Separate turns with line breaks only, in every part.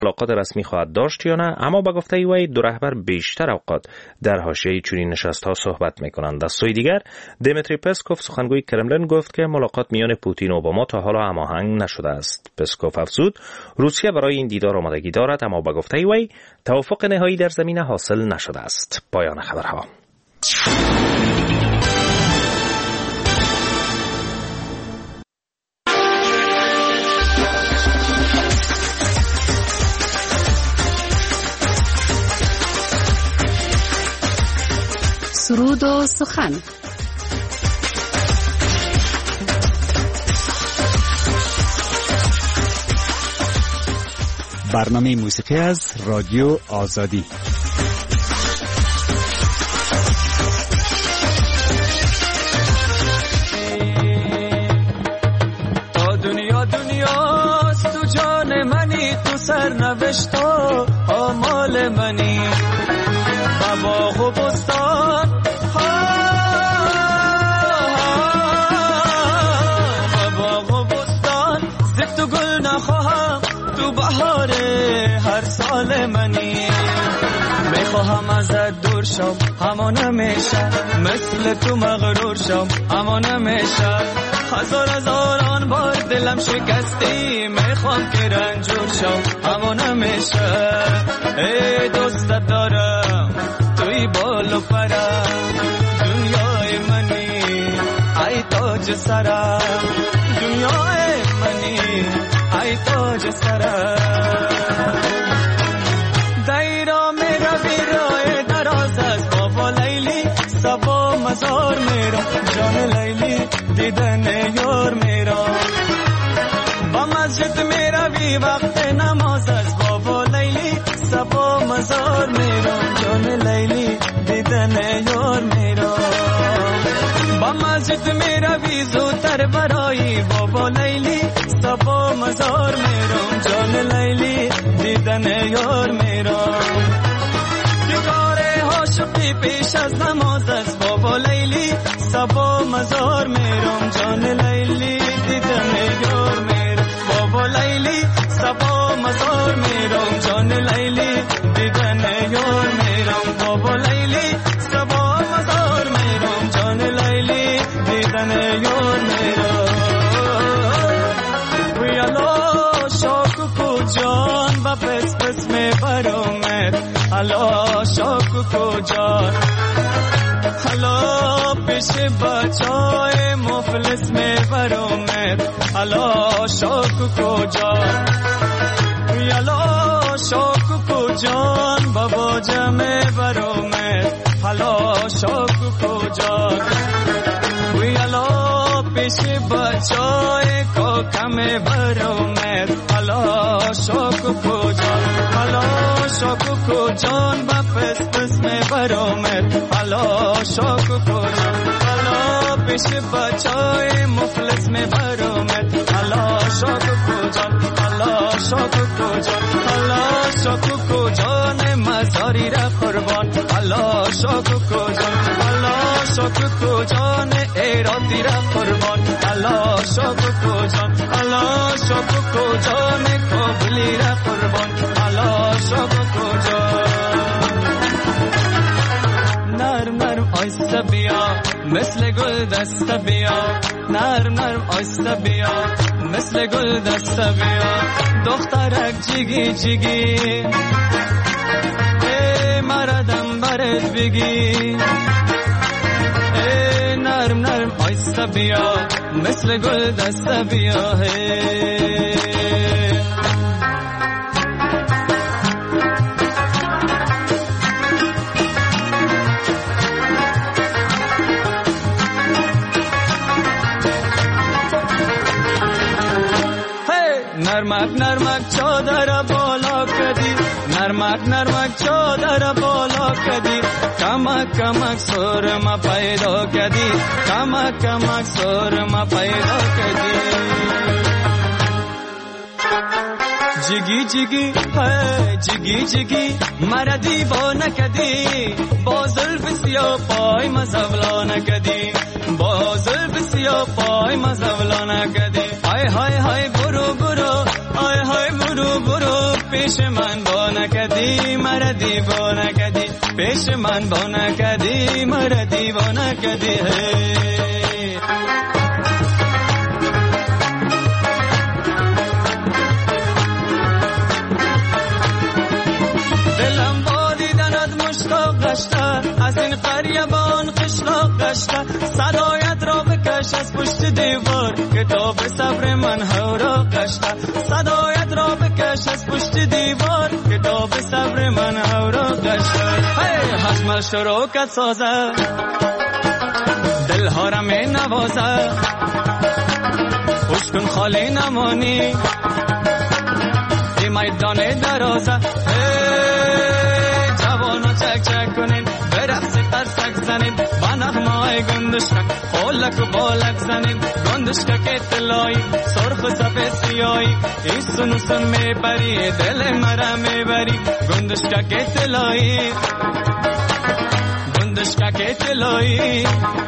ملاقات رسمی خواهد داشت یا نه، اما با گفته وی دو رهبر بیشتر اوقات در حاشیه چنین نشست‌ها صحبت می‌کنند. از سوی دیگر دیمیتری پسکوف سخنگوی کرملین گفت که ملاقات میان پوتین و اوباما تا حالا هماهنگ نشده است. پسکوف افزود روسیه برای این دیدار آمادگی دارد، اما با گفته وی توافق نهایی در زمینه حاصل نشده است. پایان خبرها.
سرود و سخن.
برنامه موسیقی از رادیو آزادی.
تا دنیاست تو جان منی، تو سرنوشت و آمال منی، باغ و بستان باغ و بستان، زفت و گل نخواهم تو بهار هر سال منی. میخواهم ازت دور شم همان همیشه، مثل تو مغرور شم همان همیشه. هزاران بار دلم شکستی، میخوام که رنجور شم همان همیشه. ای دوستت دارم توی بال و پرم، دنیای منی ای تاج سرم، دنیای منی ای تاج سرم. دیرا میرا بیرای دراز از بابا لیلی، سبا مزار میرا جان لیلی، دیدن یار میرا. با مسجد میرا بی وقت نماز از بابا لیلی، سبا مزار میرا جان لیلی، دیدن یار میرا. با مسجد میرا بی زودتر برای بابا لیلی، سبا مزار میرا جان لیلی، دیدن یار میرا. دیگاره هاشقی پیش از نماز از بابا لیلی، سبا مزار میرم جان لیلی، دیدن یار میرا. بابا لیلی سبا مزار میرم جان لیلی، دیدن یار میرم. بابا لیلی سبا مزار میرم جان لیلی، دیدن یار میرم. ویالا شاکو کو جان با پس پس می برامت، حالا شاکو کو جان، حالا پیش بچای مفلس می برامت، حالا شاکو کو جان. ویالا شاکو کو جان بابا جمع برامت، حالا شاکو کو جان. ویالا پیش بچای کاکم برامت، حالا شاکو کو جان، حالا شاکو کو جان با پس پس می برامت، حالا شاکو کو جان. حالا پیش بچای مفلس می برامت، حالا شاکو کو جان، حالا شاکو کو جان. حالا شاکو کو جان مزاری را قربان، حالا شاکو کو جان. حالا شاکو کو جان ایراتی را قربان، حالا شاکو کو جان. حالا شاکو کو جان کابلی را قربان، حالا شاکو کو جان. نرم نرم آیسته بیا مثل گل دسته بیا، نرم نرم آیسته بیا مثل گل دسته بیا. دخترک جیگی جیگی ای مردم برد بگی، ای نرم نرم آیسته بیا مثل گل دسته بیا. نرمک نرمک چادر بالا کدی، نرمک نرمک چادر بالا کدی. کمک کمک سرما پیدا کدی، کمک کمک سرما پیدا کدی. جگی جگی ہے جگی جگی مرا دیوانه کدی، با زلف سیاه پای مزولانه کدی، با زلف سیاه پای مزولانه کدی. های های های برو برو های های برو برو پیش من با نکدی مرا دیوانه کدی پیش من با نکدی مرا دیوانه کدی دلم با دیدنت مشتاق گشته از این قریه با آن قشلاق گشته صدایت را بکش از پشت دیوار کتاب صبر من هورا گشته صدایت را بکش از پشت دیوار کتاب صبر من هورا گشته حسمل شروکت سازه دلها را می نوازه خوش کن خالی نمانی ای میدان درازه جوانا چک چک کنین برقص قرصک زنین با نغمای گندشکک خولک و بالک زنین گندشکک طلایی سرخ و سفید سیایی ای سنو سن میبری دل مرا میبری گندشکک طلایی گندشکک طلایی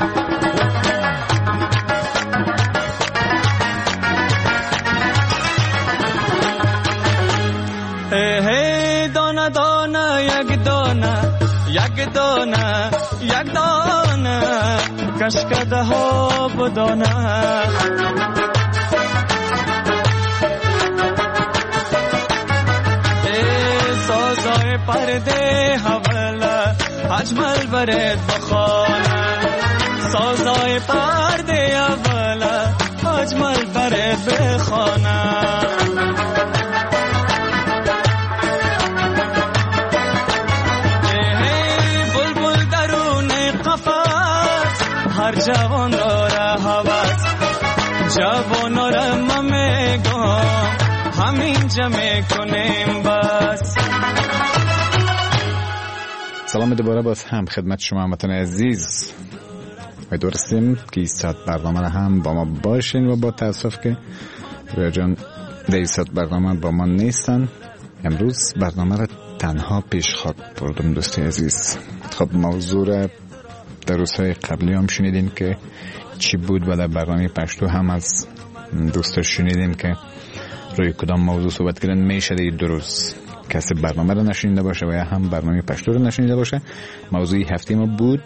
هی دانه دانه یک دانه یک دانه یک دانه کشکده ها بدانه سازای پرده حواله اجمل برد بخانه سازای پرده حواله اجمل برد بخانه هر جوان را هوس جوان را ما میگم همین جمع کنیم بس.
سلام دوباره باز هم خدمت شما هموطن عزیز. امیدواریم که این ساعت برنامه را هم با ما باشین و با تاسف که رویا جان در ساعت برنامه با ما نیستن. امروز برنامه را تنها پیش خواد بردم دوستی عزیز. خب موضوع را در روزهای قبلی هم شنیدین که چی بود و در برنامه پشتو هم از دوستا شنیدین که روی کدام موضوع صحبت کردن. میشه در دو روز کسی برنامه رو نشنیده باشه و یا هم برنامه پشتو رو نشنیده باشه. موضوع هفته ما بود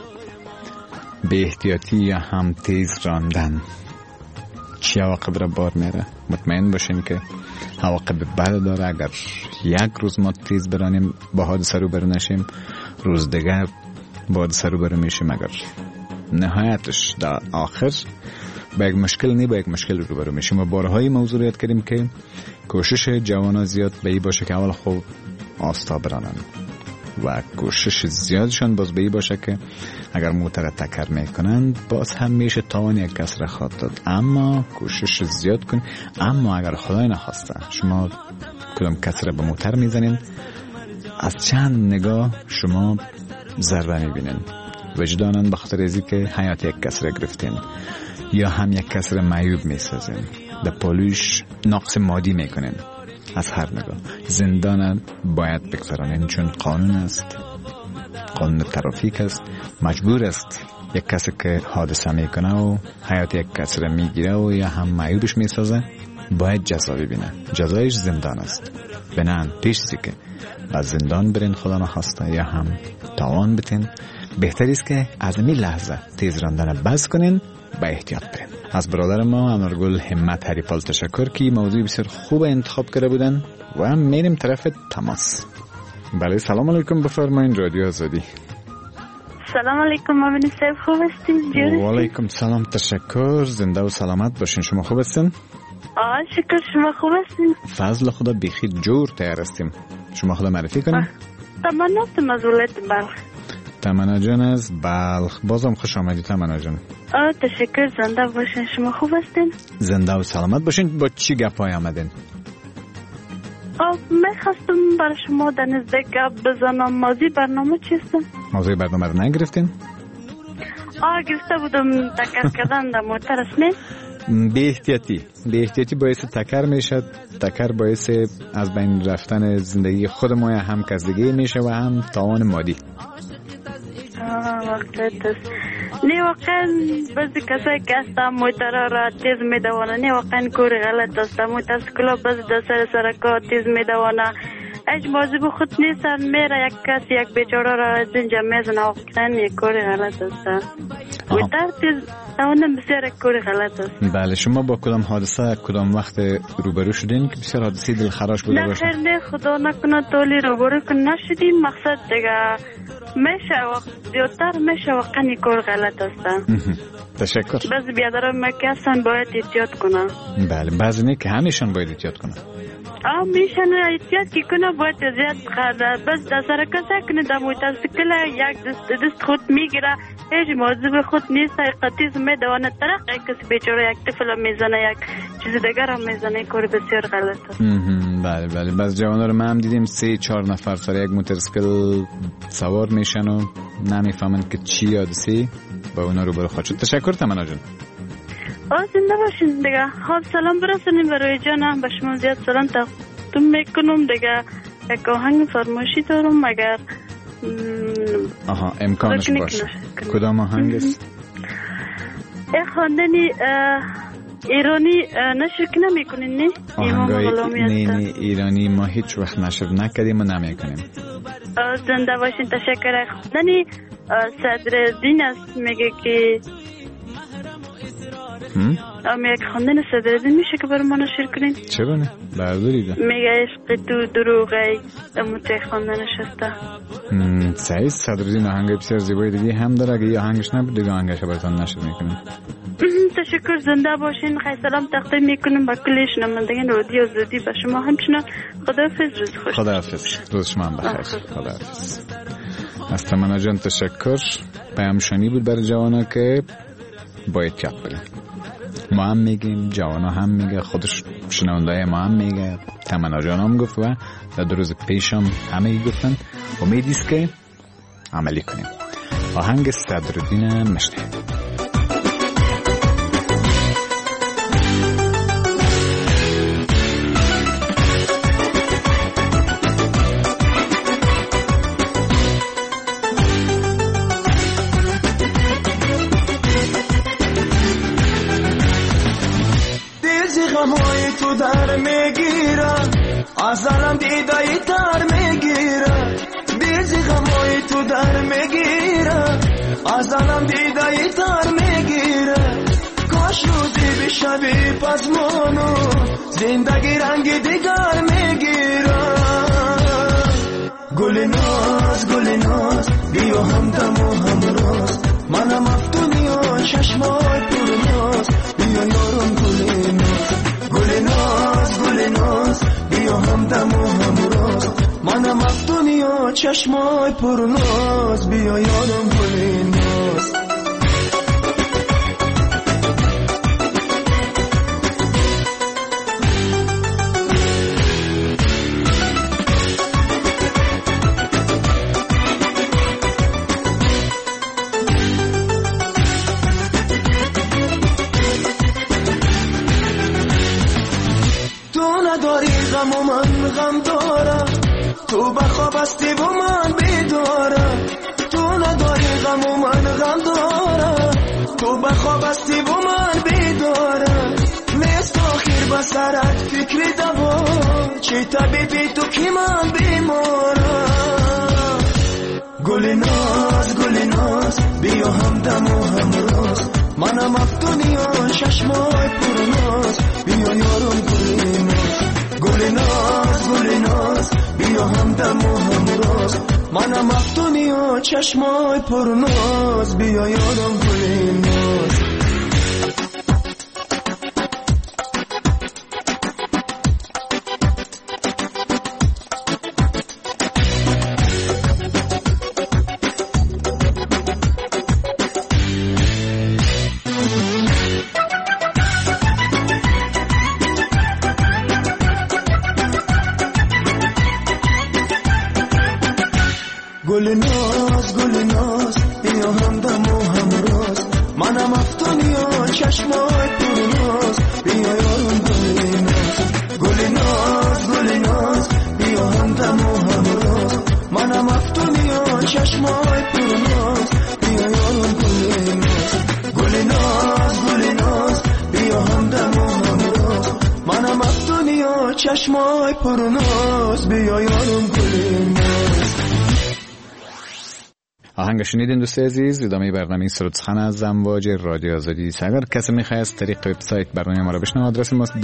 به احتیاطی یا هم تیز راندن چی عواقب را بار میره. مطمئن باشین که عواقب بد داره. اگر یک روز ما تیز برانیم با حادثه رو برو نشیم، روز دیگر با حادثه رو برو میشیم. اگر نهایتش در آخر با یک مشکل با یک مشکل رو برو میشیم. و بارهای موضوع رو یاد کردیم که کوشش جوانا زیاد به این باشه که اول خوب آستا برانن و کوشش زیادشان باز به این باشه که اگر موتر تکر میکنند باز هم میشه تاوان یک کس را خواهد داد. اما کوشش زیاد کن. اما اگر خدای نخواسته شما کدام کس را به موتر میزنین، از چند نگاه شما ضربه میبینین، وجدانن به خاطر ازی که حیات یک کس را گرفتین یا هم یک کس را معیوب میسازین، در پالوش نقص مادی میکنین. از هر نگاه زندان باید بگذارن، چون قانون است، قانون ترافیک است. مجبور است یک کسی که حادثه میکنه و حیات یک کس را میگیره و یا هم معیوبش میسازه باید جزا ببینه. جزایش زندان است. بنان پیشی که از زندان برین خدا نخواسته یا هم تاوان بتین، بهتر است که از این لحظه تیز راندن بس کنین، با احتیاط برین. از برادر ما انارگل همت هریپال تشکر که موضوع بسیار خوب انتخاب کرده بودن و میریم طرف تماس. بله سلام علیکم، بفرمایین رادیو آزادی.
سلام علیکم مامین صاحب، خوب هستین؟
و علیکم سلام، تشکر، زنده و سلامت باشین. شما خوب هستین؟
شکر، شما خوب هستین؟
فضل خدا بیخی جور تیار هستیم. شما خدا معرفی کنین.
تمنا هستم از ولایت بلخ.
تمنا جان از بلخ، بازم خوش آمدید تمنا جان.
تشکر، زنده باشین. شما خوب هستین؟
زنده و سلامت باشین. با چی گپای آمدین؟
میخواستم برای شما در نزد گپ بزنم. موضوع برنامه چیست؟
موضوع برنامه رو نگرفتین؟
گرفته بودم تکر کردن در موتر است.
به احتیاطی باعث تکر میشه. تکر باعث از بین رفتن زندگی خود ما هم کسدگی میشه و هم تاوان مادی.
وقت است. نه واقعا بعضی کسایی که هستن موترها را تیز میدوانه، نه واقعا کار غلط است. موتورسیکل بعضی در سرکا تیز میدوانه، اج موضوع خود نیستن، میره یک کس یک بیچاره را از اینجا میزنه، واقعا یک کار غلط است. موتر تیز دوانه بسیار یک کار غلط است.
بله، شما با کدام حادثه کدام وقت روبرو شدین که بسیار حادثه دلخراش بوده باشه؟
نه خیر، نه خدا نکنه تولی روبرو نشدیم. مقصد دیگه میشه زیادتر میشه واقعا یک کار غلط است.
تشکر.
بعضی بیادران که هستن باید احتیاط کنن.
بله، بعضی نه که همیشون باید احتیاط کنن.
میشن احتیاط که کنه باید زیاد خرده. بس در سرکه کنه در موتورسیکل یک دست خود میگیره، هیچ موضوع خود نیست، قطیز میدوانه طرق یک کسی بیچاره یک طفل میزنه، یک چیز دیگر هم میزنه، کار بسیار غلط است.
بله بله، بعض جوانا رو ما هم دیدیم 3-4 نفر سر یک موتورسیکل سوار میشن و نمیفهمن که چی حادثه با اونا روبرو خواهد شد. تشکر تمنا جون.
زنده باشین دیگه. خب سلام برسونیم برای جانم، به شما زیاد سلام تقدیم میکنم دیگه. یک آهنگ فرمایشی دارم مگر
امکانش باشه. کدام آهنگ است؟
یک خواندنی ایرانی نشر که نمی کنین نه؟
آهنگای ایرانی ما هیچ وقت نشر نکردیم و نمی کنیم.
زنده باشین. تشکر. خواندنی صدرالدین است، میگه که یک خواندن صدرالدین میشه که برای ما نشر کنین؟
چه بانه؟ بردارید
میگه عشق تو دروغی اموته خواندنش هسته.
صحیح، صدرالدین آهنگ بسیار زیبایی دیگه هم داره، اگه یه آهنگش نبود دیگه آهنگش براتون نشر میکنیم.
تشکر. زنده باشین. خیلی سلام تقدیم میکنم با کل شنوندگان رادیو زودی. به شما همچنان خداحافظ، روز خوش.
خداحافظ، روز شما هم بخیر. خداحافظ. از تمنا جان تشکر. پیامشانی بود برای جوانا که باید کپ بریم. ما هم میگیم، جوانا هم میگه، خودش شنونده ما هم میگه، تمنا جان هم گفت و در 2 روز پیش هم همه گفتن. امیدیست که عملی کنیم. آهنگ صدرالدین مشنه.
تو در میگیره، ازالم دیدایی تر میگیره، دیزی غمای تو در میگیره، ازالم دیدایی تر میگیره. کاش روزی بشوی پزمانو، زندگی رنگ دیگر میگیره. گل ناز بیا همدم و همراز، منم افتونی و چشمای پرناز، بیا یارم گل ناز بیا همدم و همراز، منم افتونی و چشمای پرناز، بیا یارم گل ناز. و من غم دارم، تو بخواب هستی و من بیدارم. تو نداری غم و من غم دارم، تو بخواب هستی و من بیدارم. نیست آخر بسرت فکر دوا، چه طبیبی تو که من بیمارم. گل ناز بیا همدم و همراز، منم افتونی و چشمای پرناز، بیا یارم گل ناز بیا همدم و همراز، منم افتونی و چشمای پرناز، بیا یارم گل ناز. گل ناز بیا همدم و همراز، منم افتونی و چشمای پرناز، بیا یارم گل ناز بیا همدم و همراز، منم افتونی و چشمای پرناز، بیا یارم گل ناز.
چشمای پرناز بیا یارم کنیم.
آهنگ شنیدین دوست عزیز. ادامه برنامه سرود سخن از امواج رادیو آزادی. اگر کسی میخواد از طریق وبسایت برنامه ما را بشنوه، آدرس ماست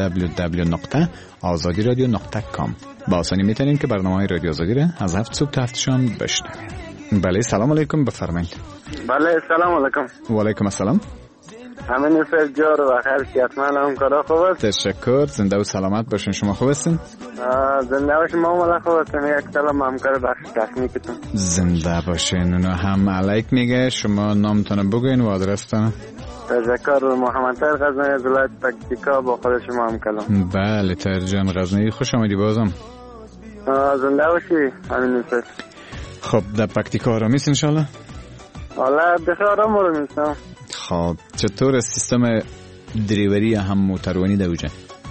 www.azadiradio.com. با آسانی میتونین که برنامه رادیو آزادی را از 7 صبح تا 7 شام بشنوید. بله سلام علیکم، بفرمایید.
بله سلام علیکم.
و علیکم السلام.
همین سرجار و خیر سیادمند همکارا خوب است؟
تشکر، زنده و سلامت باشین. شما خوب هستین؟
زنده باشین. ما مالا خوب هستیم. یک سلام همکار بخش تکنیکتون.
زنده باشین. اونا هم علیک میگه. شما نامتون بگوین و آدرستون.
تشکر. محمد طاهر غزنوی از ولایت پکتیکا با خود شما هم کلام.
بله طاهر جان غزنوی، خوش آمدی بازم.
زنده باشی. همین سر.
خب در پکتیکا آرامیست انشالله؟
حالا بخیر آرام رو میستم.
خب چطور سیستم دریوری هم موتروانی دوجه؟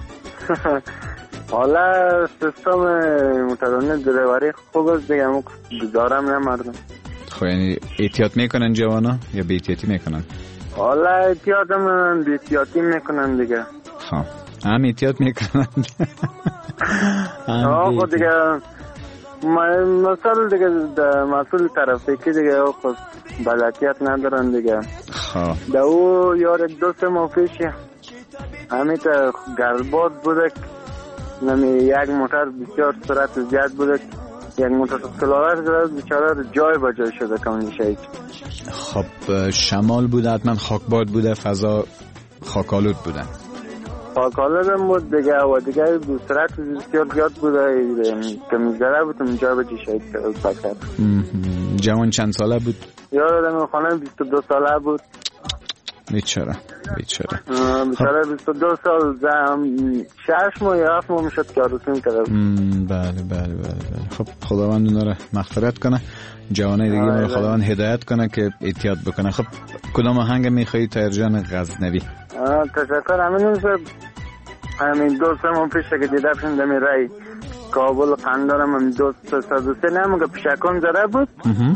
حالا سیستم موتروانی دریوری خوب است دیگه، همون دارم نمردم.
خب یعنی احتیاط میکنن جوانا یا بی احتیاطی میکنن؟
حالا احتیاط هم بی احتیاطی میکنن دیگه.
خب هم احتیاط میکنن.
خب دیگه مسئول دیگه مسئول ترافیکی دیگه خود بلدیت ندارن دیگه.
خب
ده او یار دوست ما پیش همین تا گرباد بوده، نمی یک موتر بسیار سرعت زیاد بوده، یک موتر سکلوار زده بیچاره جای با جای شده کاملی شهید.
خب شمال بوده، حتما خاکباد بوده، فضا خاکالود بوده.
خاکالود هم بود دیگه و دیگه سرعت بسیار زیاد بوده که میزده بود اونجا با جای شهید بکر.
جوان چند ساله بود؟
یادم خانه 22 ساله بود.
بیچاره
22 سال 6 ماه یا 7 ماه میشد که عروسیم کرده.
بله. خب خداوند اونا رو مغفرت کنه، جوانای دیگه رو خداوند هدایت کنه که احتیاط بکنه. خب کدام آهنگ میخوایی طاهر جان غزنوی؟
تشکر. همین دوستم پیش که دیدم دمی رای کابل قندارم هم دوست صدوسه نموگه پیشکان زده بود.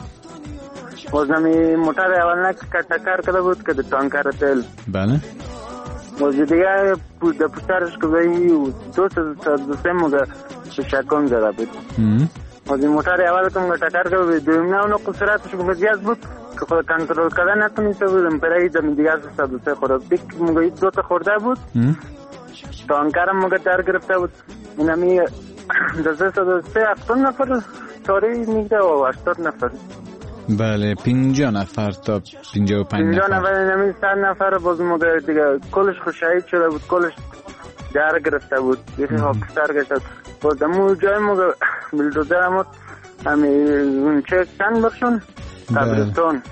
وزنمی موتر اول نک کتکر کرده بود که تانکر تل.
بله.
وزن دیگه پوترش که بایی دوسته موگه پیشکان زده بود. وزن موتر اول که موگه تکر کرده بود دویم نه اونو قصراتش موگه زیاد بود که خود کنترل کردن نتونیسته بودم پرایی دمی دیگه صدوسه خورده بیک موگه دوتا خورده بود. تانکرم موگه در گرفته بود. اینمی دسته صدوسه 7 نفر تاری میگه و 80 نفر.
بله 50 نفر تا 55 نفر.
50 نفر نمی 100 نفر باز موقع دیگه کلش شهید شده بود، کلش در گرفته بود، یکی خاکستر گشته بود. دمو جای موقع بلدوزر همون همین چه کن بخشون قبرستان.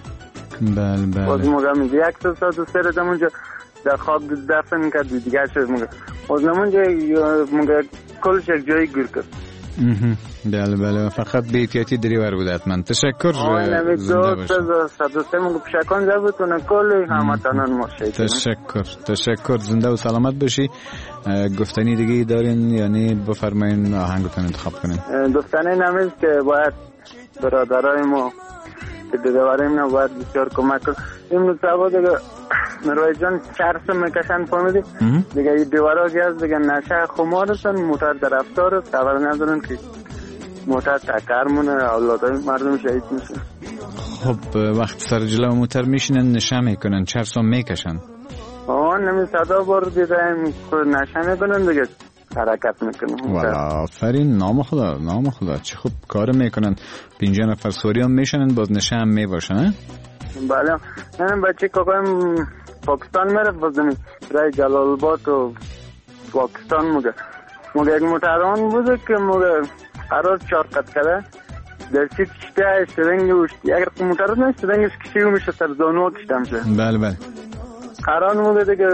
بله
باز موقع میگه 103 دمونجا در خواب دفن کرد دیگه شد موقع باز نمونجا موقع کلش یک جایی گیر کرد.
بله فقط به احتیاطی دریور بود حتما. تشکر.
زنده باشید. صدوسه موقع پیشکان زده بود اونه کلی همتانان مرشید.
تشکر. زنده و سلامت باشی. گفتنی دیگه دارین یعنی بفرمایین آهنگتون انتخاب کنین.
گفتنی نمیست که باید برادرای ما که دیدواریم نه باید بسیار کمک کن. این مصابه دیگه روی جان چرس میکشن فهمیدی دیگه این دیوارا گیاز دیگه نشه خمارستن موتر در افتار است خبر ندارن که موتر تکر مونه اولادای مردم شهید میشه.
خب وقت سر جلو موتر میشینن نشه میکنن چرس هم میکشن.
نمی صدا بار دیدن نشه میکنن دیگه حرکت میکنن.
والا آفرین. نام خدا چه خوب کار میکنن. 50 نفر سوری هم میشنن باز نشه هم میباشن.
بله من بچه کاکایم پاکستان میره بازمی رای جلال آباد و پاکستان موگه یک موتران بوده که موگه قرار چارقت کرده در چی کشته اشترنگی وشتی اگر موتران نه اشترنگیش کشیو میشه سر زانو کشتم شه.
بله
قرار موگه دیگه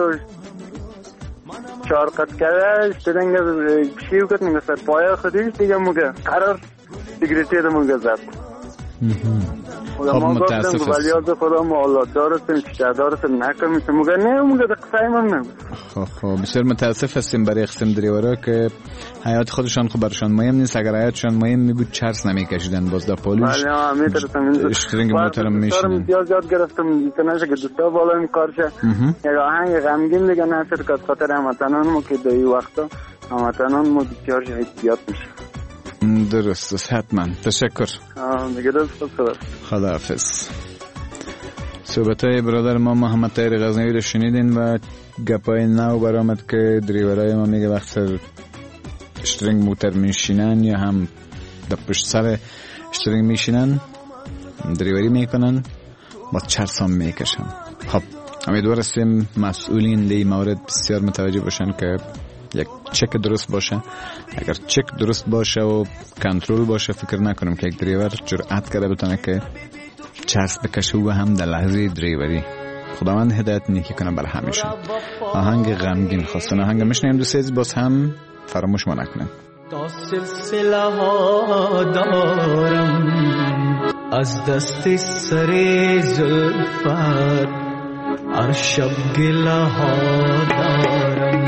چارقت کرده اشترنگی کشیو کت موگه سر پایه خودیش دیگه موگه قرار سیگریتی رو موگه زد.
خب متاسف است.
ولی از خدا مالات دارستیم چیزا دارستیم نکمیتیم موگه نه موگه در قصایم هم نمید.
خب بسیار متاسف هستیم برای قسم دریورا که حیات خودشان خب برشان مهم نیست. اگر حیاتشان مهم می بود چرس نمیکشیدن باز در پالوش اشترنگ محترم میشن.
یاد گرفتم دیگه که دوستا بالا این کارشه یک آهنگ غمگین دیگه نصر که خاطر هموطنان ما که در این وقتا هموطنان ما بسیار احتیاط میشه.
درست است، حتما. تشکر.
دیگه درست
خدا حافظ. صحبتای برادر ما محمد طاهر غزنوی رو شنیدین و گپای نو برآمد که دریورای ما میگه وقت سر اشترینگ موتر میشینن یا هم در پشت سر اشترینگ میشینن دریوری میکنن با چرسام میکشن. خب امیدوار هستیم مسئولین دی مورد بسیار متوجه باشن که یک چک درست باشه. اگر چک درست باشه و کنترل باشه فکر نکنم که یک دریور جرأت کرده بتونه که چرس بکشه و هم در لحظه دریوری. خداوند هدایت نیکی کنه بر همیشه. آهنگ غمگین خواستن آهنگ میشنیم دوست عزیز، باز هم فراموش ما نکنیم.
تا سلسله ها دارم از دست سر زلفت، هر شب گله ها دارم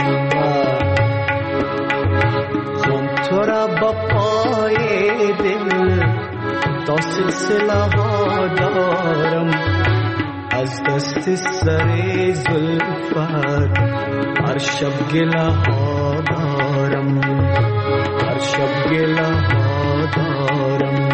خون تو را با پای دل. تا سلسله ها دارم از دست سر زلفت، هر شب گله ها دارم، هر شب گله ها دارم.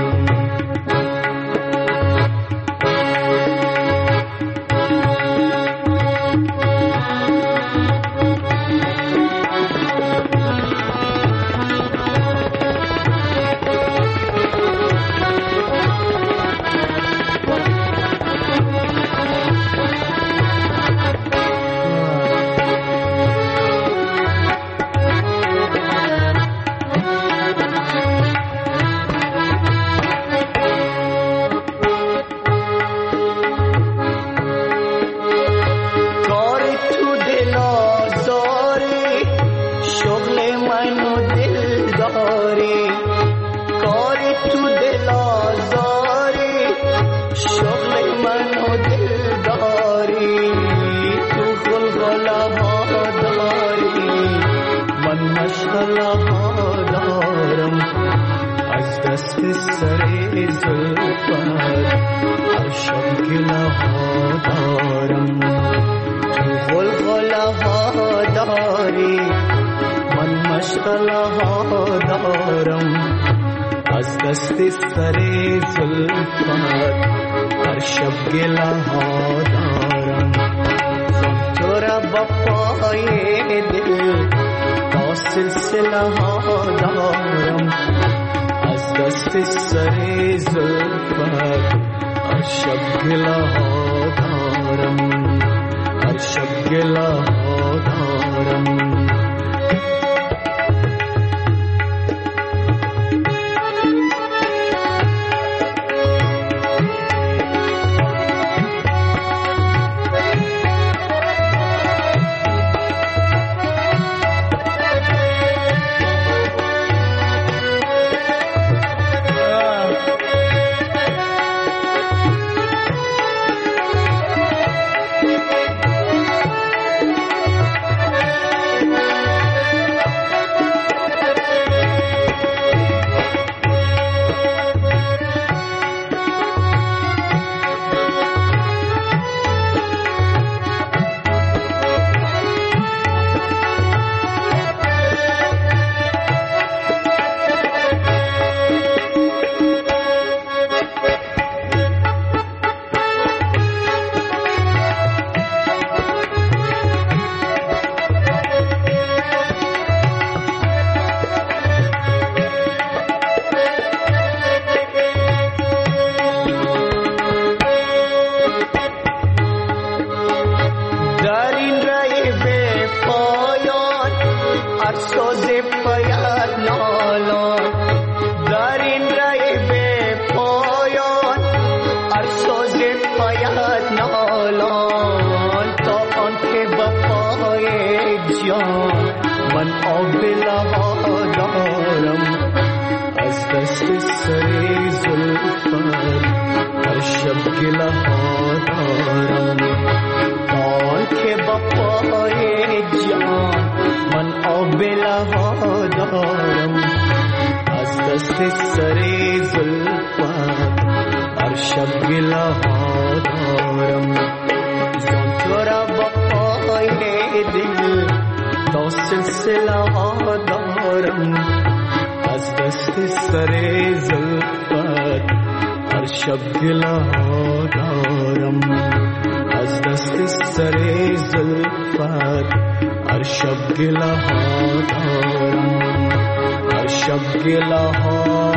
تا سلسله ها دارم از دست سر زلفت هر شب گله ها دارم از دست سر زلفت هر شب گله ها دارم هر شب گله ها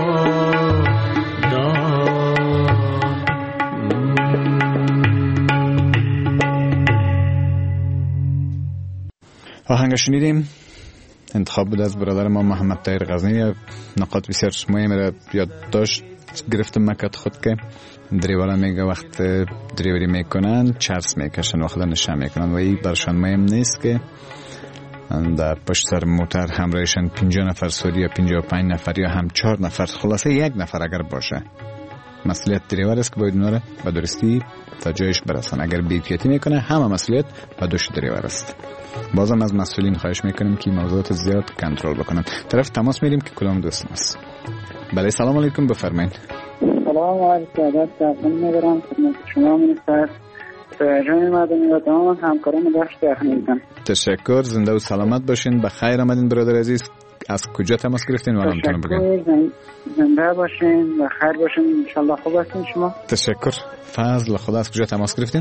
آهنگ شنیدیم. انتخاب بود از برادر ما محمد طاهر غزنی. نقاط بسیار مهمی را یادداشت گرفتم مکت خود که دریورا میگه وقت دریوری میکنن چرس میکشن وقت نشه میکنن و این برشان مهم نیست که در پشت سر موتر همراهشان 50 نفر سوری یا 55 نفر یا هم 4 نفر، خلاصه یک نفر اگر باشه مسئولیت دریور است که باید اونها را به درستی تا جایش برسن. اگر بی‌احتیاطی میکنه همه مسئولیت به دوش دریور است. بازم از مسئولین خواهش میکنیم که موضوعات زیاد کنترل بکنن. طرف تماس میریم که کدام دوست است. بله سلام علیکم، بفرمایید.
سلام علیکم، تحسین میبرم خدمت شما منستر جان مدنی و تمام همکاران بخش تخنیکم.
تشکر، زنده و سلامت باشین. بخیر آمدین برادر عزیز. از کجا تماس گرفتین و علامتون بگین؟
زنده باشین، بخیر باشین، انشالله خوب هستین شما.
تشکر. فضل خدا. از کجا تماس گرفتین؟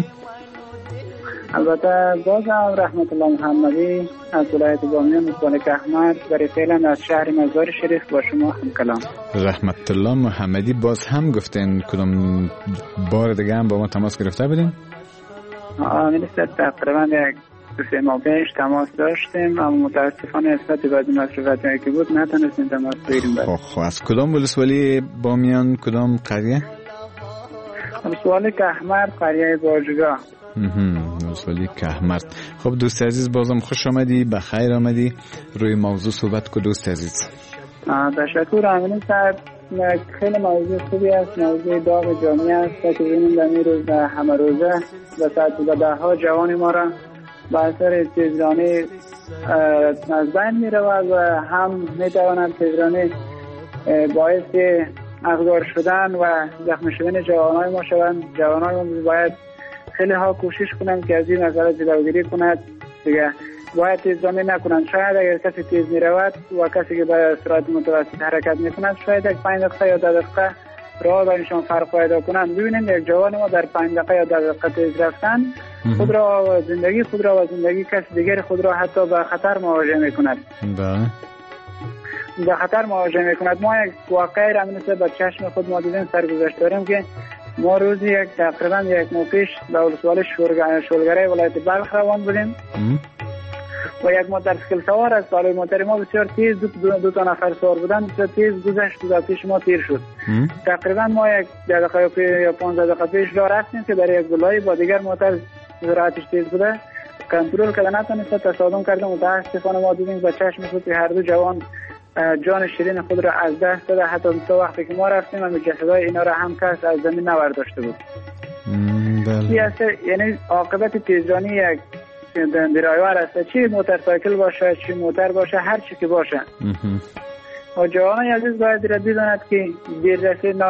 البته بازم رحمت الله محمدی از ولایت بامیان مستالک احمد برای فعلا از شهر مزار شریف با شما هم کلام.
رحمت الله محمدی باز هم گفتین کدام بار دیگه هم با ما تماس گرفته بودین؟
منیستر تقریبا یک 2-3 ماه پیش تماس داشتیم اما متاسفانه نسبت به بعضی مصروفیاتی که بود نتونستیم تماس بگیریم.
خب از کدام ولسوالی بامیان کدام قریه؟
ولسوالی احمد قریه باجگاه.
ولسوالی احمد. خب دوست عزیز بازم خوش آمدی، بخیر آمدی. روی موضوع صحبت کو دوست عزیز.
تشکر امین صاحب. خیلی موضوع خوبی است، موضوع داغ جامعه است که ببینیم در این روز همه روزه و ساعت ده ها جوان ما را با اثر تیزرانی از بین می رود و هم می تواند تیزرانی باعث اخدار شدن و زخمی شدن جوانای ما شوند. جوانای ما باید خیلی ها کوشش کنند که از این مسئله جلوگیری کند دیگه. باید تیزرانی نکنند. شاید اگر کسی تیز می رود و کسی که با سرعت متوسط حرکت می کند شاید یک 5 دقیقه یا 10 دقیقه راه بینشان فرق پیدا کنند. ببینید یک جوان ما در 5 دقیقه یا 10 دقیقه تیز رفتن خود را و زندگی کسی دیگر خود را حتی به خطر مواجه می کند. به خطر مواجه می کند. ما یک واقعی را مثل به چشم خود ما دیدیم سرگذشت داریم که ما روزی تقریبا 1 ماه پیش به ولسوالی شولگره ولایت بلخ روان بودیم و یک موتورسیکل سوار از بالای موتر ما بسیار تیز دو تا نفر سوار بودن بسیار تیز گذشت و پیش ما تیر شد. تقریبا ما 10 دقیقه یا 15 دقیقه پیش راه رفتیم که در یک گلای با دیگر موتور سرعتش تیز بوده کنترل کردن نتونست، تصادم کردیم. متاسفانه ما دیدیم با چشم خود که هر دو جوان جان شیرین خود را از دست داده. حتی تا وقتی که ما رفتیم هم جسدهای اینا را هم کس از زمین نورداشته بود. یعنی عاقبت تیزرانی یک درایور است، چی موتورسایکل باشه چی موتر باشه هر چی که باشه. و جوانای عزیز باید را بداند که دیر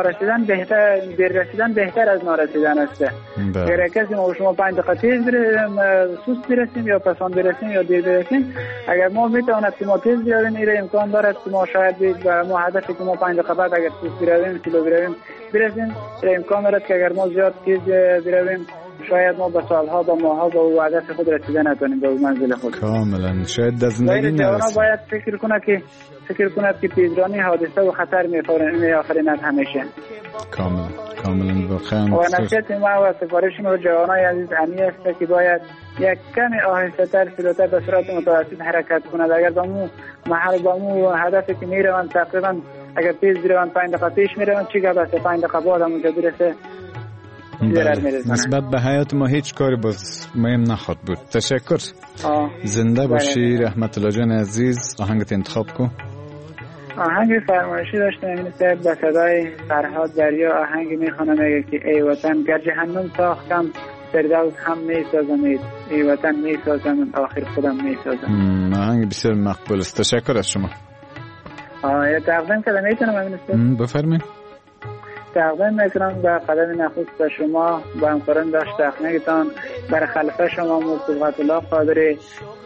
رسیدن بهتر از نارسیدن است. اگر کسی ما شما 5 دقیقه تیز سوست برسیم یا پسان برسیم یا دیر برسیم، اگر ما میتواند که ما تیز برویم این امکان دارد که ما شاید و ما هدفی که ما 5 دقیقه بعد اگر سوست برویم کیلو برسیم امکان دارد که اگر ما زیاد تیز برویم شاید ما به سالها با ماها با هدف خود رسیدن نتونیم به منزل خود. کاملا شاید در زندگی نرسیم. باید فکر کند که تیزرانی حادثه و خطر می‌آفریند همیشه. کاملا واقعا. و نصیحت ما و سفارش ما جوانای عزیز همین است که باید یک کمی آهسته‌تر سلوتر به صورت متوسط حرکت کند. اگر با مو هدفی که میروند تقریبا اگر تیز بروند 5 دقیقه پیش میروند چی گپ است 5 دقیقه بعد اونجا برسه. نسبت به حیات ما هیچ کاری باز مهم نخواد بود. تشکر. زنده باشی رحمت الله جان عزیز. آهنگت انتخاب کو. آهنگ فرمایشی داشتم این صاحب به صدای فرهاد دریا آهنگ میخوانم میگه که ای وطن گر جهنم ساختم فردوس هم میسازم، ای وطن میسازم آخر خودم میسازم. آهنگ بسیار مقبول است. تشکر از شما. یا تقدیم کردم میتونم همین است. بفرمایید. تقدیم میکنم به قدم نخست به شما با همکاران داشت تخنیکتان بر خلفه شما مصطفی الله قادری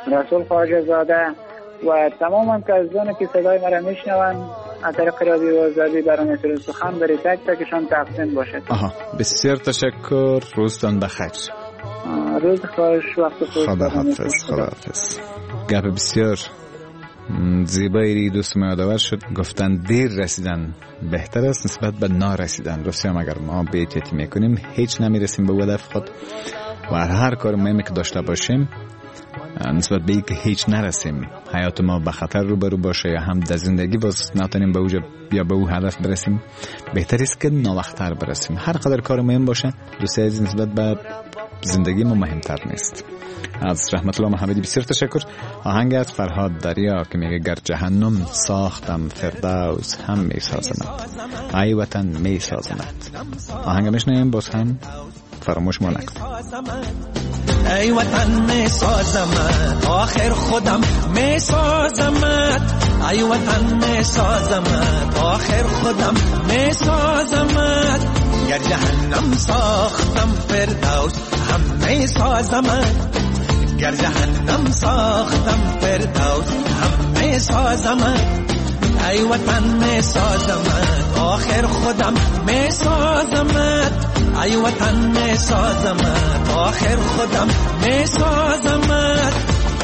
رسول خواجه زاده و تمام هم که از دونه که صدای مرا میشنون از طریق رادیو آزادی برنامه سخن برای تک تکشان تقسیم باشد.
بسیار تشکر، روزتان بخیر.
روز خوش، وقت خوش.
خداحافظ. گپ بسیار زیبایی دوست ما یادآور شد. گفتن دیر رسیدن بهتر است نسبت به نارسیدن. درسته هم اگر ما بی‌احتیاطی میکنیم هیچ نمیرسیم به هدف خود و هر کار مهمی که داشته باشیم نسبت به اینکه هیچ نرسیم حیات ما به خطر روبرو باشه یا هم در زندگی باز نتونیم به اوج یا به او هدف برسیم، بهتر است که ناوقت‌تر برسیم. هر قدر کار مهم باشه دوستی عزیز نسبت به زندگی ما مهمتر نیست. از رحمت الله محمدی بسیار تشکر. آهنگ از فرهاد دریا که میگه گر جهنم ساختم فردوس هم میسازمت، ای وطن میسازمت. آهنگ میشنویم، باز هم فراموش ما نکن.
ای وطن میسازمت، آخر خودم میسازمت. ای وطن میسازمت، آخر خودم میسازمت. گر جهنم ساختم فردوس هم میسازمت. گر جهنم ساختم فردوس هم میسازمت. ای وطن میسازمت، آخر خودم میسازمت. ای وطن میسازمت، آخر خودم میسازمت.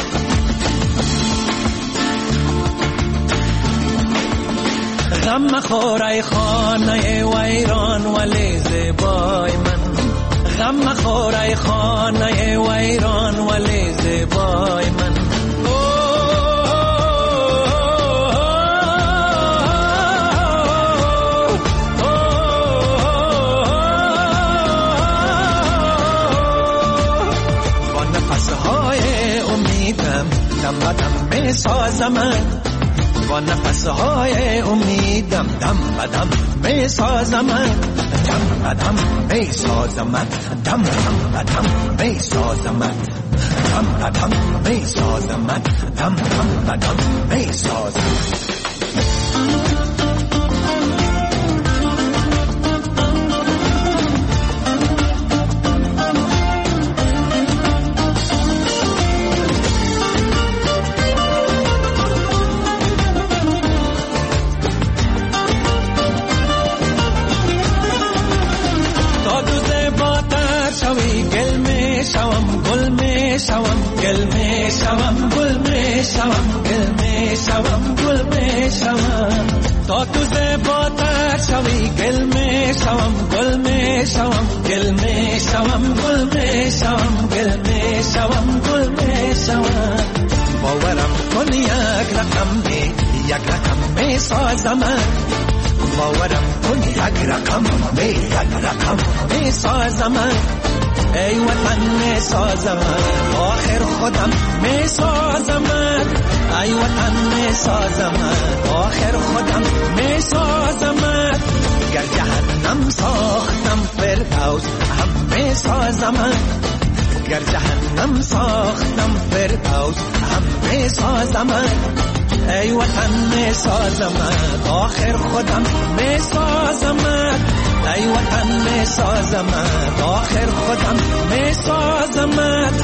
غم مخور ای خانه ویران ولی زیبای من. غم مخور ای خانه ویران ولی زیبای من. با نفسهای امیدم دم بدم میسازمت. با نفسهای امیدم دم بدم میسازمت. دم بدم میسازمت. دم بدم میسازمت. دم بدم میسازمت. دم بدم میسازمت. گل می شوم گل می شوم گل می شوم گل می شوم. تا تو زیباتر شوی گل می شوم گل می شوم گل می شوم گل می شوم گل می شوم گل می شوم. باورم کن یک رقم می سازمت. باورم کن یک رقم می سازمت. ای وطن می سازمت، آخر خودم می سازمت. ای وطن می سازمت، آخر خودم می سازمت. گر جهنم ساختم فردوس هم می سازمت. گر جهنم ساختم فردوس هم می سازمت. ای وطن می سازمت، آخر خودم می سازمت. ای وطن می سازمت، آخر خودم می سازمت.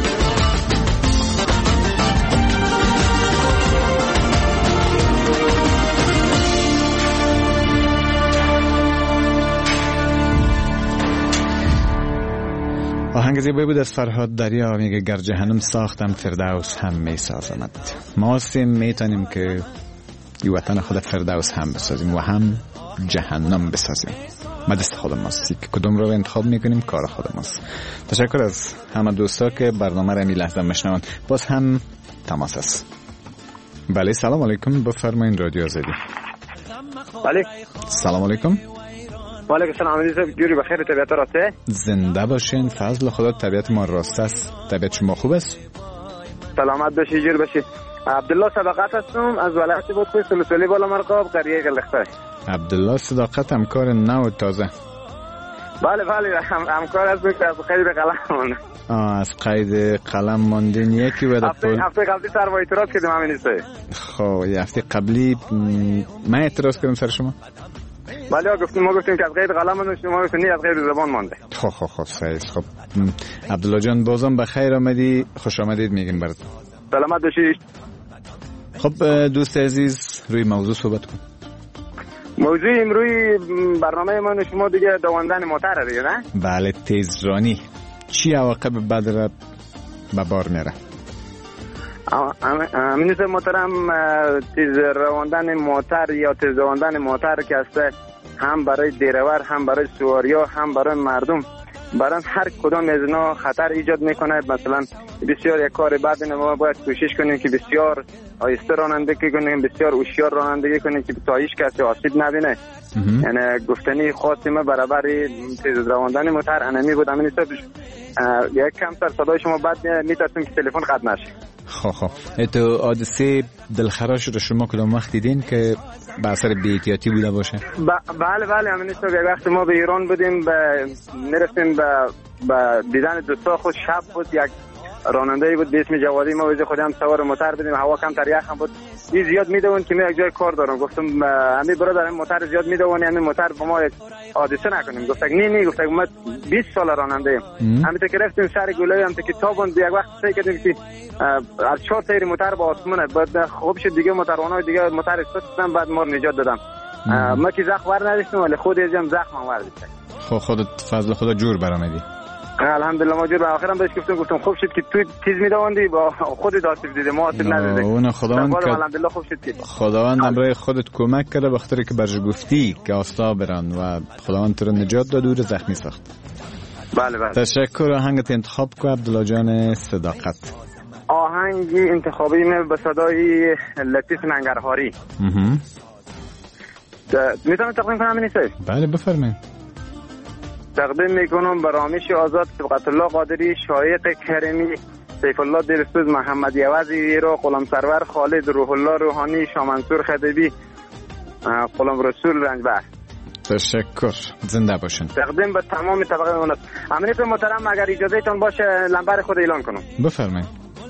آهنگ زیبایی بود از فرهاد دریا میگه گر جهنم ساختم فردوس هم میسازمت. ما هستیم میتونیم که این وطن خود فردوس هم بسازیم و هم جهنم بسازیم. ما دست خود ماستی که کدوم رو انتخاب میکنیم کار خود ماست. تشکر از همه دوستا که برنامه را می لحظه مشنوند. باز هم تماس است. بله سلام علیکم، بفرمایین رادیو آزادی.
بله
سلام علیکم.
و علیکم السلام. عزیز جوری بخیر، طبیعت راسته؟
زنده باشین، فضل خدا. طبیعت ما راست است. طبیعت شما خوب است؟
سلامت باشی، جور باشی. عبدالله صداقت هستم از ولایت بودپای سلسله بالا مرقاب قریه گلخته.
عبدالله صداقت همکار نو و تازه.
بله همکار از قید قلم.
از قید قلم ماندین یکی و
هفته قبلی سر با اعتراض کردیم همین نیسته.
خب یه هفته قبلی من اعتراض کردم سر شما.
بله ما گفتیم که از قید قلم ماندیم، شما گفتین از قید زبان مانده.
خب صحیح. خب عبدالله جان بازم بخیر آمدی، خوش آمدید میگیم برات.
سلامت باشید.
خب دوست عزیز روی موضوع صحبت کن.
موضوع امروی برنامه ما شما دیگه دواندن موتر دیگه نه؟
بله تیزرانی چی عواقب بد را به بار میاره؟
امینیست محترم تیز رواندن موتر یا تیز رواندن موتر که است هم برای دیرور هم برای سواریا هم برای مردم برای هر کدام از اینا خطر ایجاد میکنه. مثلا بسیار یک کار بعد ما باید کوشش کنیم که بسیار آهسته رانندگی کنیم، بسیار هوشیار رانندگی کنیم که تا هیچ کسی آسیب نبینه. یعنی گفتنی خاص ما برابر تیز رواندن موتر انمی بود. امین صاحب یک کم تر صدای شما بعد میتونیم که تلفن قطع نشه.
خب تو حادثه دلخراش رو شما کدام وقت دیدین که به اثر بی‌احتیاطی بوده باشه؟
بله امین صاحب یک وقت ما به ایران بودیم میرفتیم به دیدن دوستا خود شب بود. یک راننده بود به اسم جوادی، ما وجه خودم سوار موتر بودیم، هوا کم تر یخ هم بود. این زیاد میدون که من یک جای کار دارم. گفتم همین برادر این موتر زیاد میدونی همین موتر با ما حادثه نکنیم. گفتم نه گفتم ما 20 سال راننده ایم. همین که رفتیم سر گلای هم که تابون یک وقت سعی کردیم که از 4 تیر موتر با آسمونه بعد خوب شد دیگه موترانای دیگه موتر استادن بعد ما نجات دادم. ما که زخم ور نداشتیم ولی خود از هم زخم ور داشت.
خودت فضل خدا جور برآمدی.
الحمدلله ما جور به آخرام بهش گفتم خوب شد که تو تیز میدوندی با خودت آسیب دیده ما آسیب ندیده.
اون خداوند
الحمدلله خوب شد که
خداوند امروی خودت کمک کرده بخاطر که برش گفتی که آستا برن و خداوند تو رو نجات داد و زخمی ساخت.
بله
تشکر. آهنگت انتخاب کو عبدالله جان صداقت.
آهنگی انتخابی من به صدای لطیف ننگرهاری. میتونم تقدیم کنم این سه؟
بله بفرمایید.
تقدیم میکنم به رامیش آزاد، سبقت الله قادری، شایق کریمی، سیف الله دلسوز، محمد یوزی ویرو، قلم سرور خالد، روح الله روحانی، شامنصور خدیبی، قلم رسول رنجبر.
تشکر. زنده باشین.
تقدیم به تمام طبقه اونات. امنیت محترم اگر اجازه تان باشه لمبر خود اعلان کنم.
بفرمایید.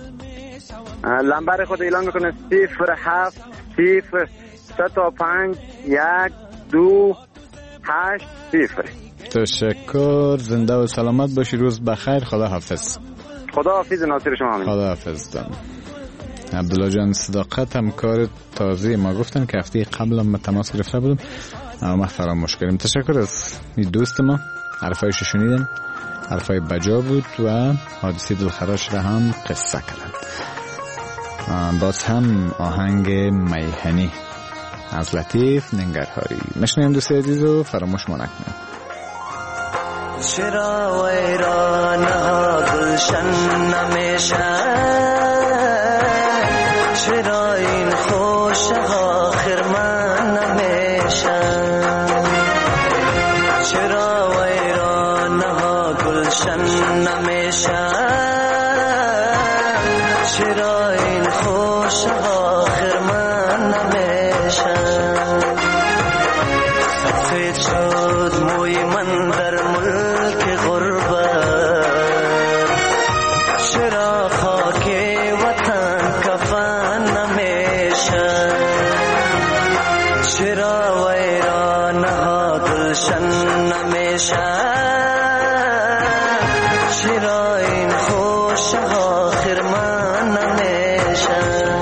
لمبر خود اعلان میکنه 07 0 5 1 2 8 0.
تشکر. زنده و سلامت باشی. روز بخیر. خدا حافظ.
خدا حافظ. ناصر شما همین.
خدا حافظ. عبدالله جان صداقت همکار تازه ما گفتن که هفته قبل هم تماس گرفته بودم اما ما فراموش کردیم. تشکر از دوست ما. حرفایش شنیدن، حرفای بجا بود و حادثه دلخراش را هم قصه کردن. باز هم آهنگ میهنی از لطیف ننگرهاری مشنیم. دوست عزیز و فراموش ما نکنیم.
چرا ویرانها گلشن نمیشن، چرا این خوشها خرمن نمیشن، چرا ویرانها گلشن نمیشن، چرا این خوشها خرمن نمیشن. سفید شد موی من در ملک غربت، چرا خاک وطن کفن نمیشن، چرا ویرانها گلشن نمیشن، چرا این خوشها خرمن نمیشن.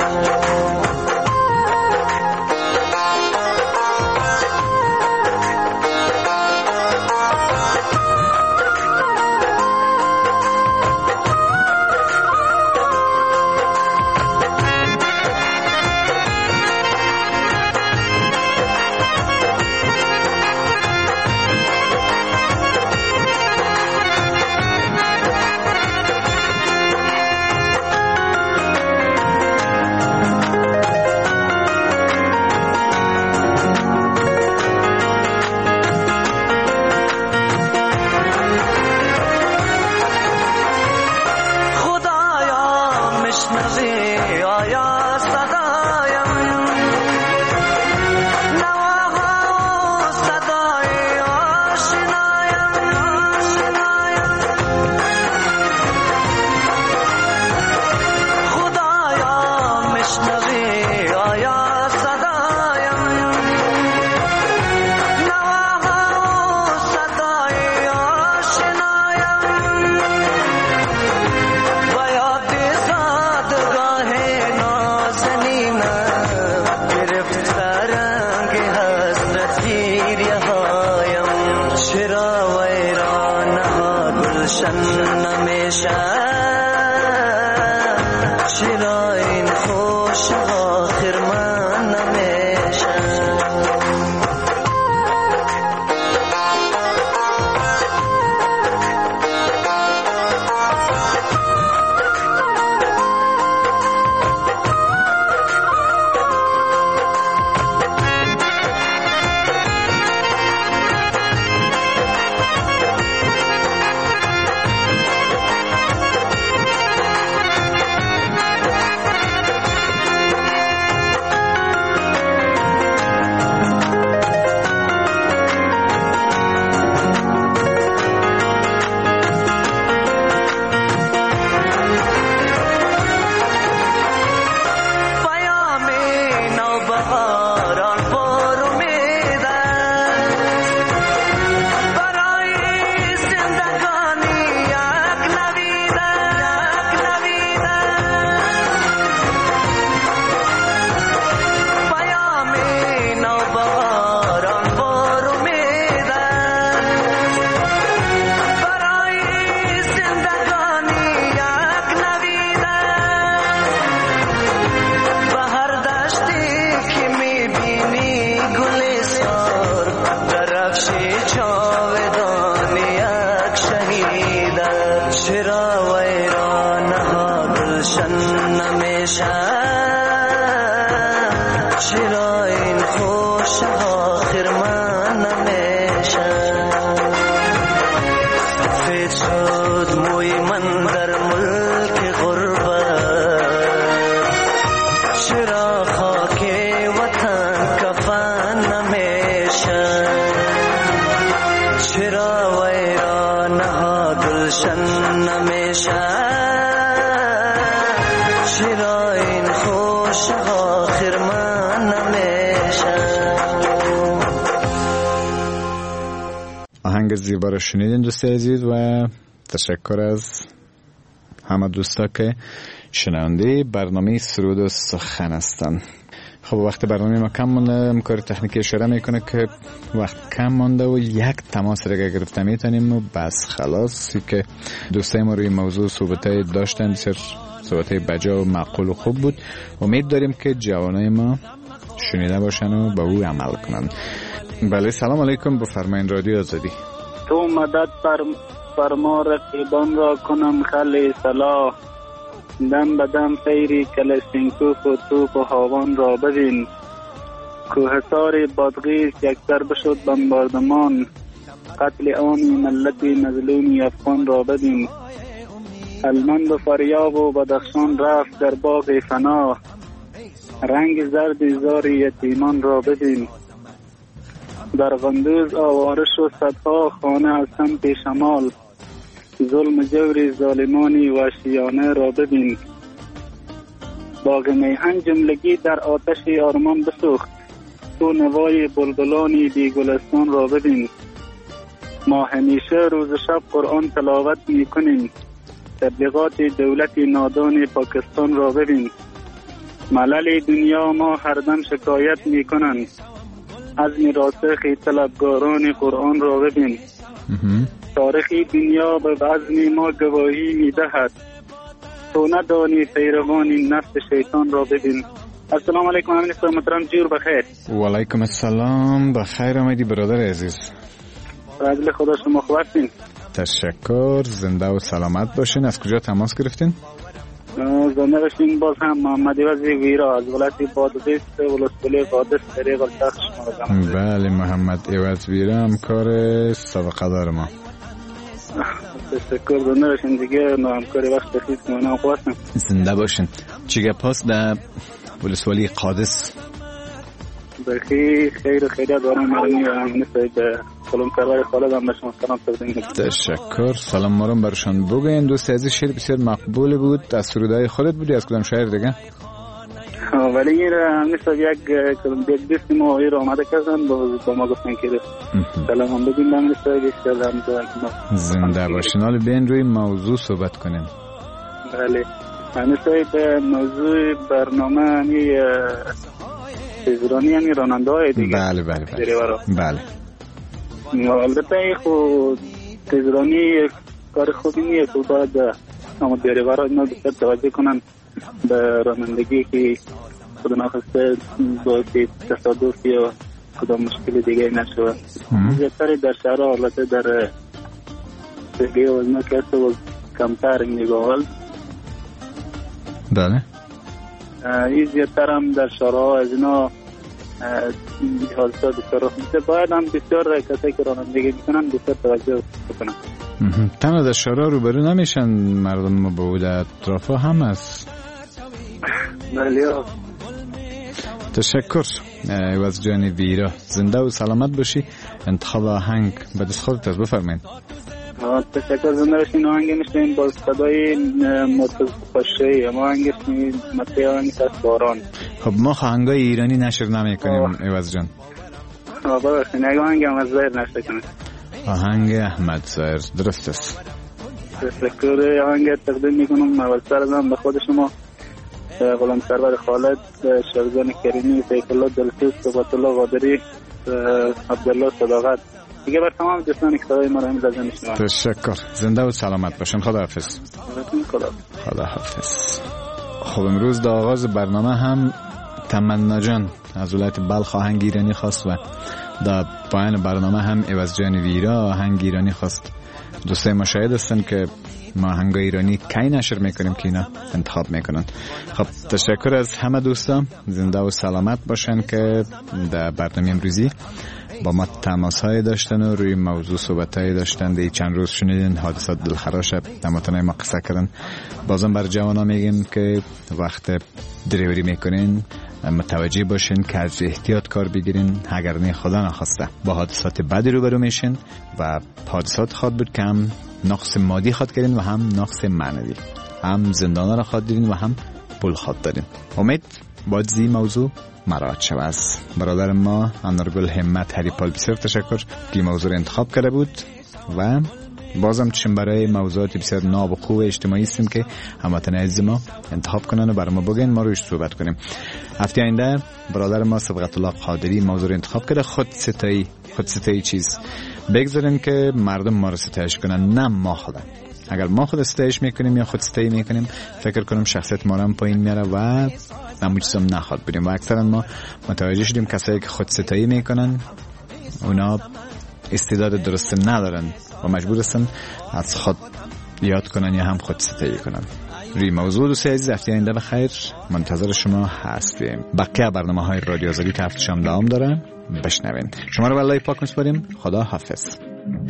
آهنگ زیبا رو شنیدین دوست عزیز و تشکر از همه دوستا که شنونده برنامه سرود و سخن هستن. خب وقت برنامه ما کم مونده، همکار تکنیکی اشاره میکنه که وقت کم مونده و یک تماس را گرفته میتونیم و بس خلاصی که دوستای ما روی موضوع صحبتای داشتن، بسیار صحبتای بجا و معقول و خوب بود. امید داریم که جوانای ما شنیده باشن و به او عمل کنن. بله سلام علیکم، بفرمایید رادیو آزادی.
تو مدد فرما رقیبان را کنم خلی صلاح، دم به دم سیری کلشینکوف و توپ و هاوان را ببین، کوهسار بادغیس یک سر بشد بمباردمان، قتل آنی ملتی مظلومی افغان را ببین، هلمند و فاریاب و بدخشان رفت در باغ فنا، رنگ زرد زار یتیمان را ببین، در غندوز آواره شد صدها خانه از سمت شمال، ظلم جور ظالمانی وحشیانه را ببین، باغ میهن جملگی در آتش آرمان بسوخت، تو نوای بلبلانی بی گلستان را ببین، ما همیشه روز شب قرآن تلاوت می کنیم، تبلیغات دولت نادان پاکستان را ببین، ملل دنیا ما هر دم شکایت می کنند، عزم راسخ طلبگاران قرآن را ببین، تاریخی دنیا به عزم ما گواهی می دهد، تو ندانی پیروان نفس شیطان را ببین. السلام علیکم امین صاحب محترم، جور بخیر.
و علیکم السلام، بخیر آمدی برادر عزیز.
فضل خدا شما خوب هستین؟
تشکر، زنده و سلامت باشین. از کجا تماس گرفتین؟
زنده باشین. باز هم محمد عوض ویرا از ولایت بادغیس ولسوالی قادس طریق الشخص شما را.
بله محمد عوض ویرا، همکار سابقه دار ما.
تشکر، زنده باشین دیگه. همکاری وقت تخیص کنم خوب هستم.
زنده باشین. چیگه پاس در ولسوالی قادس
بخی خیر خیلی دارم مرمی مثل به سلام سرور خالدم به شما سلام تقدیم کنم.
تشکر، سلام مارم برشان بگوین. دوست عزیز شعر بسیار مقبول بود. از سرودهای خودت بودی از کدام شاعر دیگه؟
ولی این مثل یک دوستی ما این را آمده کردن با ما گفتن که سلام هم بگیم به مثل یک سلام
زنده باشین. حالا بین روی موضوع صحبت کنیم.
بله مثل به موضوع برنامه همی تیزرانی همی راننده های دیگه.
بله بله بله.
البته خود تیزرانی کار خوبی نیست و باید اما دیروارا اینا بسیار توجه کنن به رانندگی که خود ناخسته باعث تصادف یا کدام مشکل دیگه نشود. زیادتر در شهرها البته در دیگه وزنه که هست و کمتر نگاهل.
بله
این زیادتر هم در شهرها از اینا حالتا بسیار رخ میده. باید هم بسیار کسایی که رانندگی میکنن بسیار توجه بکنن.
تنها در شهرها روبرو نمیشن مردم با بود اطرافا هم هست.
بله.
تشکر عوض جان ویرا، زنده و سلامت باشی. انتخاب آهنگ به دست خودت از بفرمایید.
تشکر، زنده باشین. آهنگ میشنیم با صدای متفشی اما آهنگ مطیع آهنگ از باران.
خب ما آهنگای ایرانی نشر نمی کنیم عوض جان.
ببخشید اگه آهنگ احمد ظاهر نشر کنیم.
آهنگ احمد ظاهر درست است.
تشکر. آهنگ تقدیم میکنم اول سرزم به خود شما، غلام سرور خالد، شهرزان کریمی، سیف الله دلسوز، صبات الله قادری، عبدالله صداقت دیگه بر تمام دوستانی که صدای ما را می‌زدن میشنون.
تشکر، زنده و سلامت باشین. خداحافظ. خداحافظ. خب امروز در آغاز برنامه هم تمنا جان از ولایت بلخ آهنگ ایرانی خواست و در پایان برنامه هم عوض جان ویرا آهنگ ایرانی خواست. دوستای ما شاهد هستن که ما آهنگ ایرانی کی نشر میکنیم که اینا انتخاب میکنن. خب تشکر از همه دوستان، زنده و سلامت باشن که در برنامه امروزی با ما تماس های داشتن و روی موضوع صحبت های داشتن. دی چند روز شنیدین حادثات دلخراش نماتنهای ما قصه کردن. بازم بر جوانا میگیم که وقت دریوری میکنین متوجه باشین که از احتیاط کار بگیرین، اگر نه خدا نخواسته با حادثات بدی روبرو میشین و حادثات خواد بود که هم نقص مادی خواد کردین و هم نقص معنوی، هم زندانه را خواد دیدین و هم پول خواد دارین. امید باید زی موضوع مراعات شود. از برادر ما انارگل همت هریپال بسیار تشکر که موضوع رو انتخاب کرده بود و بازم چشم برای موضوعات بسیار ناب و خوب اجتماعی هستیم که هموطن عزیز ما انتخاب کنن و برای ما بگن، ما روش صحبت کنیم. هفته آینده برادر ما صبغت الله قادری موضوع رو انتخاب کرده، خودستایی چیز بگذارین که مردم ما رو ستایش کنن، نه ما خودم. اگر ما خود ستایش میکنیم یا خود ستایی میکنیم فکر کنم شخصیت ما رو هم پایین میاره و همون چیز هم نخواد بریم. و اکثرا ما متوجه شدیم کسایی که خود ستایی میکنن اونا استعداد درست ندارن و مجبور هستن از خود یاد کنن یا هم خود ستایی کنن. روی موضوع دوست عزیز هفته آینده بخیر منتظر شما هستیم. بقیه برنامه‌های رادیو آزادی که هفته شام دوام داره بشنوین. شما رو به الله پاک میسپاریم. خدا حافظ.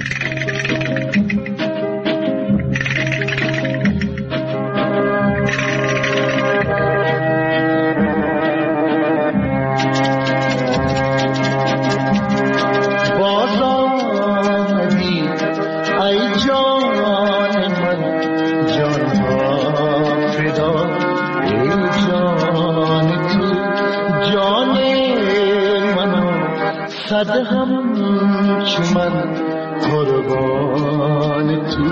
صد هم چمن قربان تو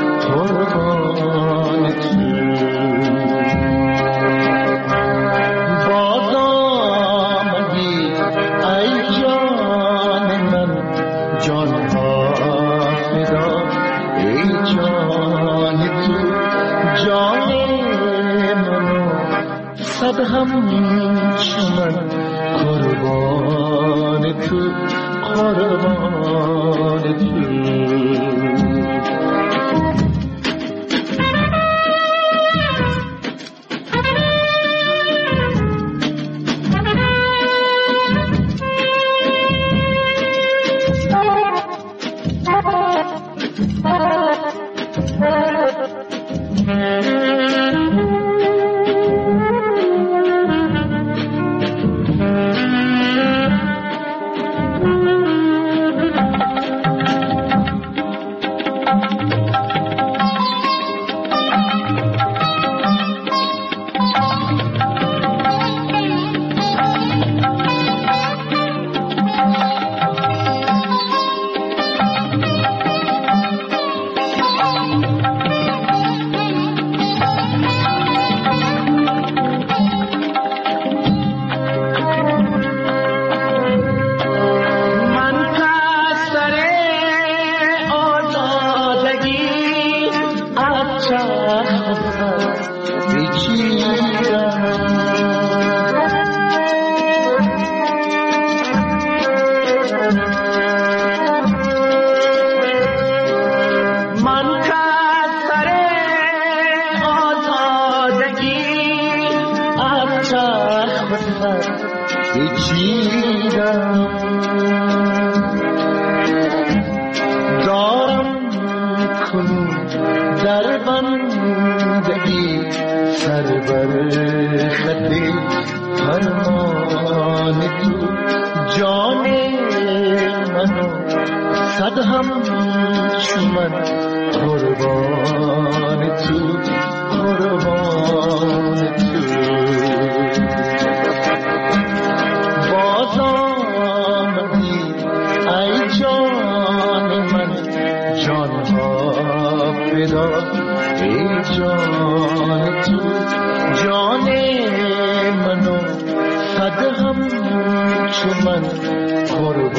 باز آمدی ای جان من، جان ها فدا ای جان تو، جان منو صد هم چمن قربان تو صد هم چمن قربان